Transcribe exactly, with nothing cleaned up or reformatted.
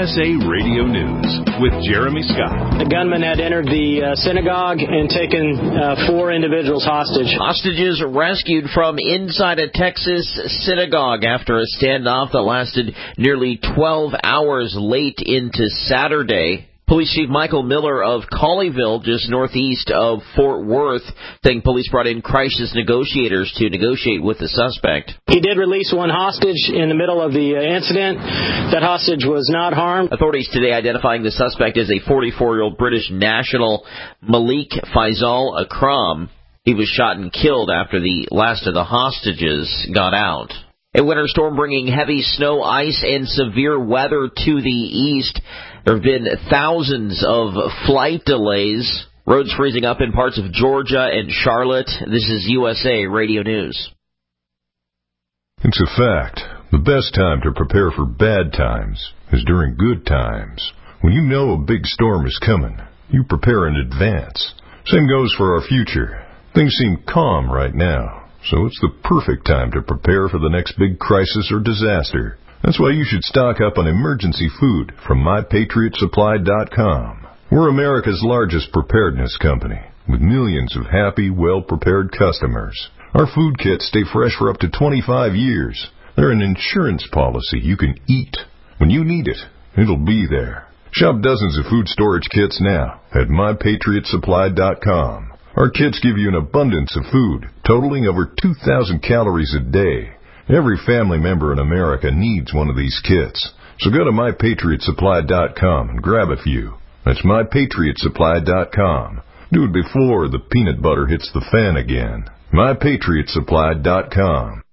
S A Radio News with Jeremy Scott. The gunman had entered the uh, synagogue and taken uh, four individuals hostage. Hostages rescued from inside a Texas synagogue after a standoff that lasted nearly twelve hours late into Saturday. Police Chief Michael Miller of Colleyville, just northeast of Fort Worth, saying police brought in crisis negotiators to negotiate with the suspect. He did release one hostage in the middle of the incident. That hostage was not harmed. Authorities today identifying the suspect as a forty-four-year-old British national, Malik Faisal Akram. He was shot and killed after the last of the hostages got out. A winter storm bringing heavy snow, ice, and severe weather to the east. There have been thousands of flight delays. Roads freezing up in parts of Georgia and Charlotte. This is U S A Radio News. It's a fact. The best time to prepare for bad times is during good times. When you know a big storm is coming, you prepare in advance. Same goes for our future. Things seem calm right now. So it's the perfect time to prepare for the next big crisis or disaster. That's why you should stock up on emergency food from my patriot supply dot com. We're America's largest preparedness company, with millions of happy, well-prepared customers. Our food kits stay fresh for up to twenty-five years. They're an insurance policy you can eat. When you need it, it'll be there. Shop dozens of food storage kits now at my patriot supply dot com. Our kits give you an abundance of food, totaling over two thousand calories a day. Every family member in America needs one of these kits. So go to my patriot supply dot com and grab a few. That's my patriot supply dot com. Do it before the peanut butter hits the fan again. my patriot supply dot com.